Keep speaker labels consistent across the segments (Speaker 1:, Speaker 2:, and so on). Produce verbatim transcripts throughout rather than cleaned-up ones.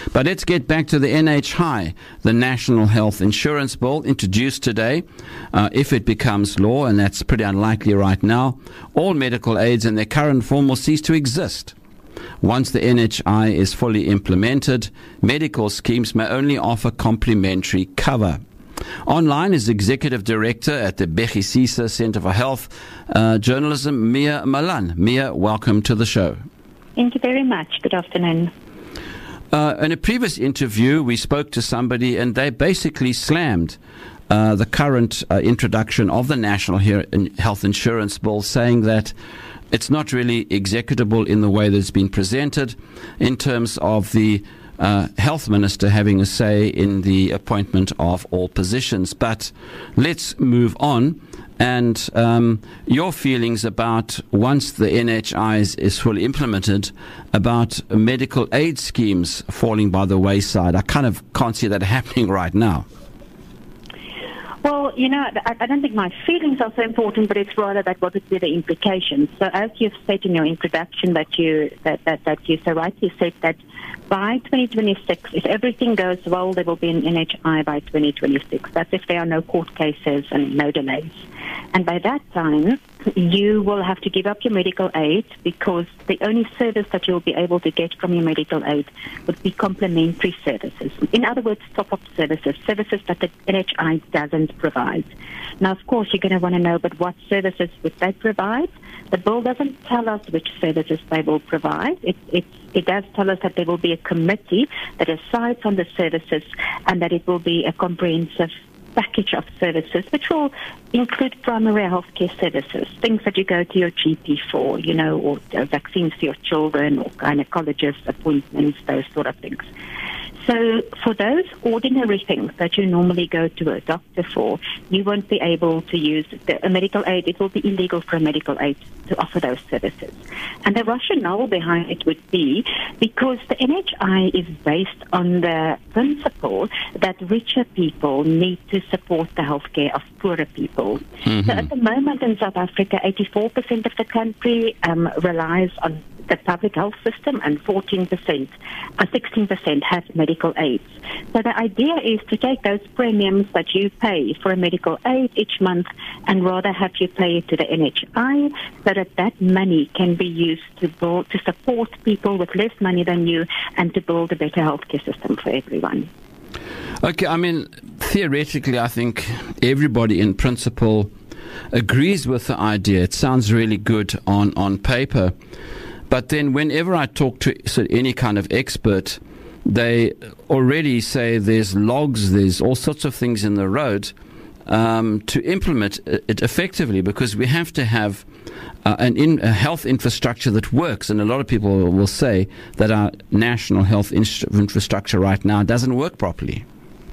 Speaker 1: But let's get back to the N H I, the National Health Insurance Bill, introduced today. Uh, if it becomes law, and that's pretty unlikely right now, all medical aids in their current form will cease to exist. Once the N H I is fully implemented, medical schemes may only offer complementary cover. Online is Executive Director at the Bechisisa Center for Health uh, Journalism, Mia Malan. Mia, welcome to the show.
Speaker 2: Thank you very much. Good afternoon.
Speaker 1: Uh, in a previous interview, we spoke to somebody and they basically slammed uh, the current uh, introduction of the National Health Insurance Bill, saying that it's not really executable in the way that it's been presented in terms of the uh, health minister having a say in the appointment of all positions. But let's move on. And um, your feelings about, once the N H I is, is fully implemented, about medical aid schemes falling by the wayside. I kind of can't see that happening right now.
Speaker 2: Well, you know, I, I don't think my feelings are so important, but it's rather that what would be the implications. So as you've said in your introduction, that you that, that, that you so rightly said that by twenty twenty-six, if everything goes well, there will be an N H I by twenty twenty-six. That's if there are no court cases and no delays. And by that time, you will have to give up your medical aid, because the only service that you'll be able to get from your medical aid would be complementary services. In other words, top-up services, services that the N H I doesn't provide. Now, of course, you're going to want to know, but what services would they provide? The bill doesn't tell us which services they will provide. It, it, it does tell us that there will be a committee that decides on the services, and that it will be a comprehensive package of services, which will include primary healthcare services, things that you go to your G P for, you know, or vaccines for your children, or gynecologist appointments, those sort of things. So for those ordinary things that you normally go to a doctor for, you won't be able to use the, a medical aid. It will be illegal for a medical aid to offer those services. And the rationale behind it would be because the N H I is based on the principle that richer people need to support the healthcare of poorer people. Mm-hmm. So at the moment in South Africa, eighty-four percent of the country um, relies on the public health system, and fourteen percent, or sixteen percent have medical aids. So the idea is to take those premiums that you pay for a medical aid each month and rather have you pay it to the N H I, so that that money can be used to build, to support people with less money than you, and to build a better healthcare system for everyone.
Speaker 1: Okay, I mean, theoretically, I think everybody in principle agrees with the idea. It sounds really good on, on paper. But then whenever I talk to so any kind of expert, they already say there's logs, there's all sorts of things in the road um, to implement it effectively, because we have to have uh, an in, a health infrastructure that works. And a lot of people will say that our national health infrastructure right now doesn't work properly.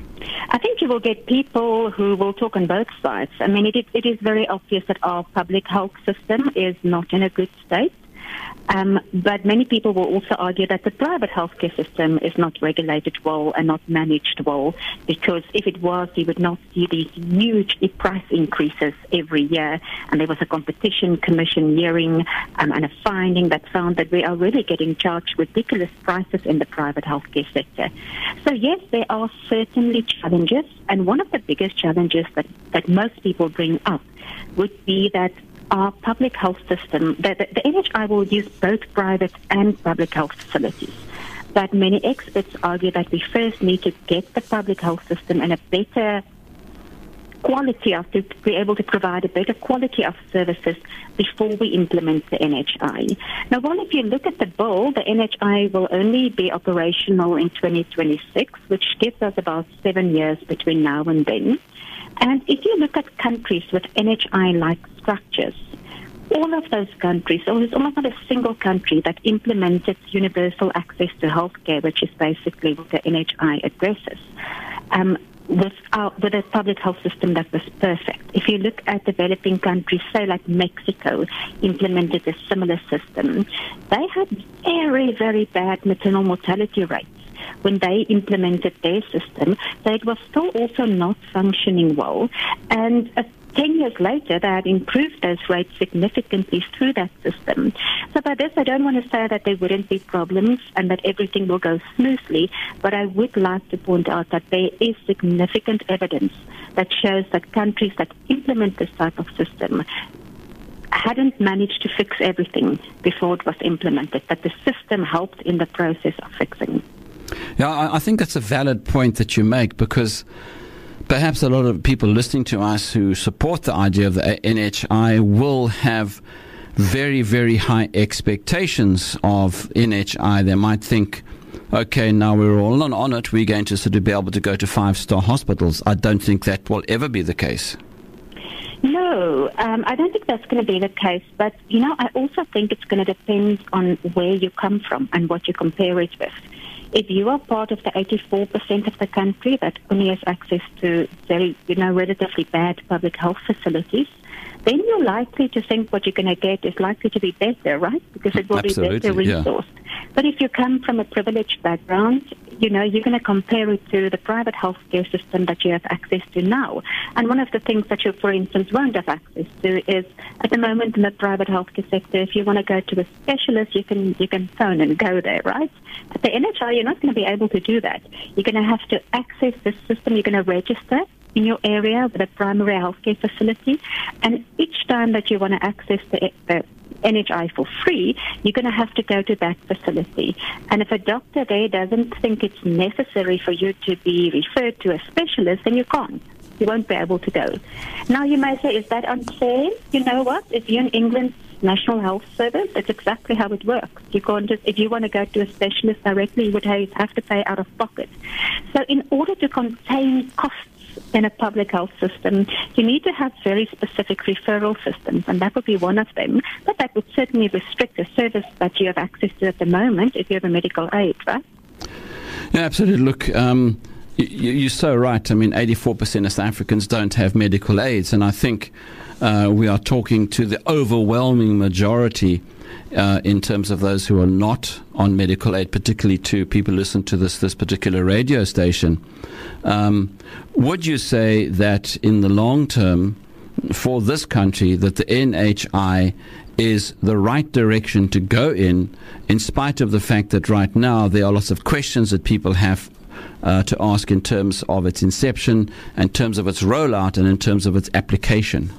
Speaker 2: I think you will get people who will talk on both sides. I mean, it is, it is very obvious that our public health system is not in a good state. Um, but many people will also argue that the private healthcare system is not regulated well and not managed well, because if it was, you would not see these huge price increases every year. And there was a competition commission hearing um, and a finding that found that we are really getting charged ridiculous prices in the private healthcare sector. So yes, there are certainly challenges, and one of the biggest challenges that, that most people bring up would be that our public health system, the, the, the N H I will use both private and public health facilities. But many experts argue that we first need to get the public health system in a better quality of, to be able to provide a better quality of services before we implement the N H I. Now, well, if you look at the bill, the N H I will only be operational in twenty twenty-six, which gives us about seven years between now and then. And if you look at countries with N H I-like structures, all of those countries, or there's almost not a single country that implemented universal access to healthcare, which is basically what the N H I addresses, um, with, our, with a public health system that was perfect. If you look at developing countries, say like Mexico, implemented a similar system, they had very, very bad maternal mortality rates when they implemented their system, so it was still also not functioning well. And a ten years later, they had improved those rates significantly through that system. So by this, I don't want to say that there wouldn't be problems and that everything will go smoothly, but I would like to point out that there is significant evidence that shows that countries that implement this type of system hadn't managed to fix everything before it was implemented, that the system helped in the process of fixing.
Speaker 1: Yeah, I, I think that's a valid point that you make, because perhaps a lot of people listening to us who support the idea of the N H I will have very, very high expectations of N H I. They might think, okay, now we're all on, on it, we're going to sort of be able to go to five-star hospitals. I don't think that will ever be the case.
Speaker 2: No, um, I don't think that's going to be the case. But, you know, I also think it's going to depend on where you come from and what you compare it with. If you are part of the eighty-four percent of the country that only has access to very, you know, relatively bad public health facilities, then you're likely to think what you're going to get is likely to be better, right? Because it will
Speaker 1: Absolutely,
Speaker 2: be better resourced. Yeah. But if you come from a privileged background, you know, you're going to compare it to the private healthcare system that you have access to now. And one of the things that you, for instance, won't have access to is, at the moment in the private healthcare sector, if you want to go to a specialist, you can you can phone and go there, right? At the N H I, you're not going to be able to do that. You're going to have to access this system. You're going to register in your area with a primary healthcare facility. And each time that you want to access the, the N H I for free, you're going to have to go to that facility. And if a doctor there doesn't think it's necessary for you to be referred to a specialist, then you can't. You won't be able to go. Now, you may say, is that unfair? You know what? If you're in England's National Health Service, it's exactly how it works. You can't just, if you want to go to a specialist directly, you would have to pay out of pocket. So in order to contain costs in a public health system, you need to have very specific referral systems, and that would be one of them. But that would certainly restrict the service that you have access to at the moment if you have a medical aid, right?
Speaker 1: Yeah, absolutely. Look, um, you, you're so right. I mean, eighty-four percent of South Africans don't have medical aids, and I think uh, we are talking to the overwhelming majority Uh, in terms of those who are not on medical aid, particularly to people who listen to this this particular radio station. Um, would you say that in the long term, for this country, that the N H I is the right direction to go in, in spite of the fact that right now there are lots of questions that people have uh, to ask in terms of its inception, in terms of its rollout, and in terms of its application?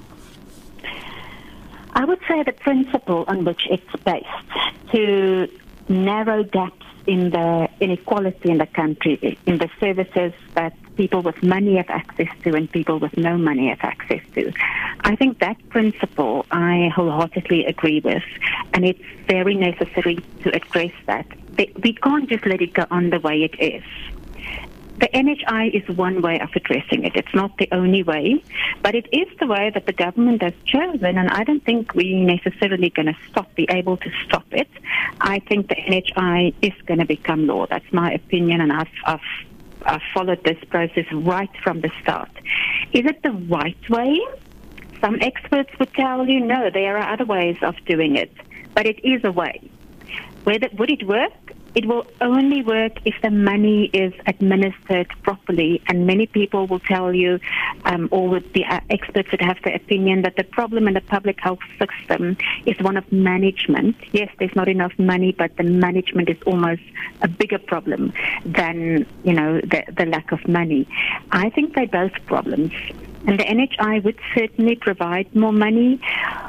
Speaker 2: I would say the principle on which it's based to narrow gaps in the inequality in the country, in the services that people with money have access to and people with no money have access to. I think that principle I wholeheartedly agree with, and it's very necessary to address that. We can't just let it go on the way it is. The N H I is one way of addressing it. It's not the only way, but it is the way that the government has chosen, and I don't think we're necessarily going to stop, be able to stop it. I think the N H I is going to become law. That's my opinion, and I've, I've, I've followed this process right from the start. Is it the right way? Some experts would tell you, no, there are other ways of doing it, but it is a way. Whether, would it work? It will only work if the money is administered properly, and many people will tell you, um, or with the uh, experts that have the opinion that the problem in the public health system is one of management. Yes, there's not enough money, but the management is almost a bigger problem than, you know, the, the lack of money. I think they're both problems, and the N H I would certainly provide more money.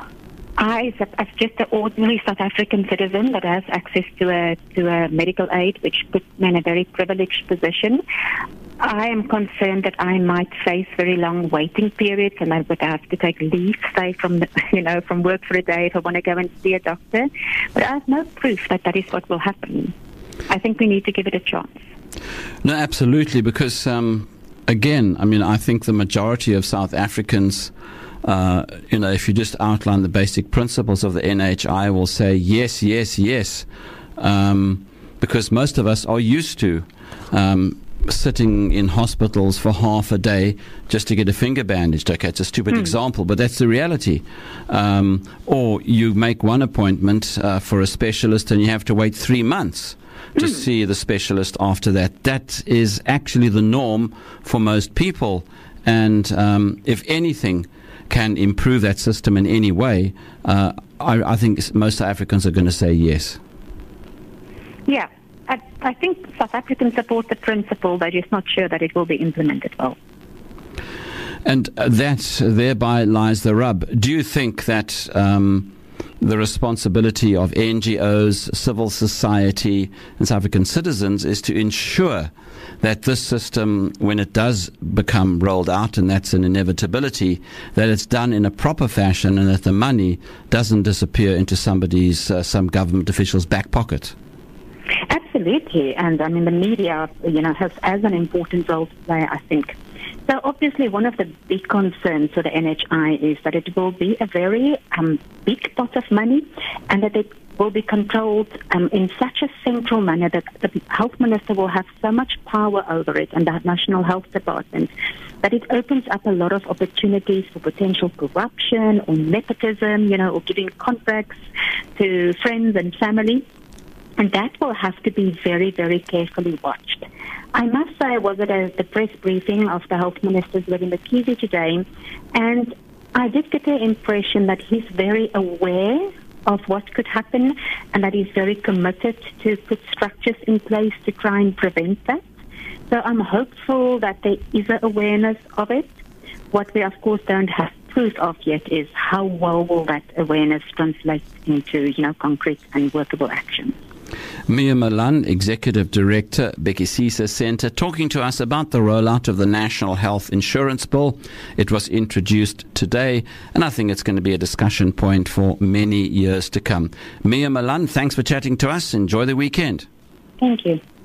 Speaker 2: I, as just an ordinary South African citizen that has access to a to a medical aid, which puts me in a very privileged position, I am concerned that I might face very long waiting periods, and I would have to take leave, say from the, you know from work for a day if I want to go and see a doctor. But I have no proof that that is what will happen. I think we need to give it a chance.
Speaker 1: No, absolutely, because um, again, I mean, I think the majority of South Africans, Uh, you know, if you just outline the basic principles of the N H I, will say yes, yes, yes, um, because most of us are used to um, sitting in hospitals for half a day just to get a finger bandaged. Okay, it's a stupid mm. example, but that's the reality. Um, or you make one appointment uh, for a specialist and you have to wait three months to mm. see the specialist after that. That is actually the norm for most people. And um, if anything, can improve that system in any way, uh, I, I think most South Africans are going to say yes.
Speaker 2: Yeah, I, I think South Africans support the principle. They're just not sure that it will be implemented well.
Speaker 1: And that, thereby lies the rub. Do you think that um, the responsibility of N G Os, civil society, and South African citizens is to ensure that this system, when it does become rolled out, and that's an inevitability, that it's done in a proper fashion and that the money doesn't disappear into somebody's, uh, some government official's back pocket?
Speaker 2: Absolutely. And I mean, the media, you know, has as an important role to play, I think. So obviously one of the big concerns for the N H I is that it will be a very um, big pot of money and that it will be controlled um, in such a central manner that the health minister will have so much power over it and the National Health Department that it opens up a lot of opportunities for potential corruption or nepotism, you know, or giving contracts to friends and family. And that will have to be very, very carefully watched. I must say I was at a, the press briefing of the Health Minister's Willem Mkhize today, and I did get the impression that he's very aware of what could happen and that he's very committed to put structures in place to try and prevent that. So I'm hopeful that there is an awareness of it. What we, of course, don't have proof of yet is how well will that awareness translate into, you know, concrete and workable actions.
Speaker 1: Mia Malan, Executive Director, Bekisisa Centre, talking to us about the rollout of the National Health Insurance Bill. It was introduced today, and I think it's going to be a discussion point for many years to come. Mia Malan, thanks for chatting to us. Enjoy the weekend.
Speaker 2: Thank you.